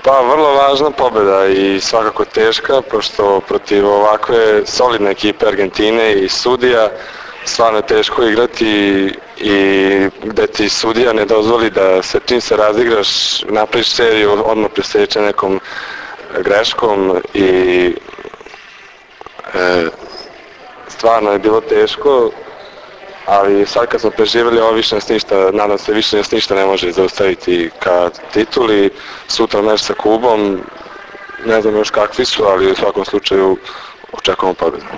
Pa vrlo važna pobjeda i svakako teška, pošto protiv ovakve solidne ekipe Argentine i sudija stvarno je teško igrati i gde ti sudija ne dozvoli da se čim se razigraš napraviš seriju, odmah preseče nekom greškom i stvarno je bilo teško, ali sad kad smo preživjeli ovo više nas ništa, nadam se više nas ništa ne može zaustaviti ka tituli. Sutra meč sa Kubom, ne znam još kakvi su, ali u svakom slučaju očekujemo pobjedu.